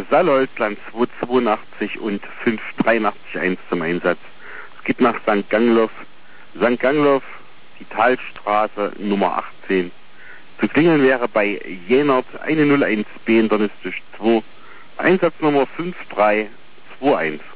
Saalholzland 282 und 583 1 zum Einsatz. Es geht nach St. Gangloff, die Talstraße Nummer 18. Zu klingeln wäre bei Jenert 101B Internistisch 2, Einsatznummer 5321.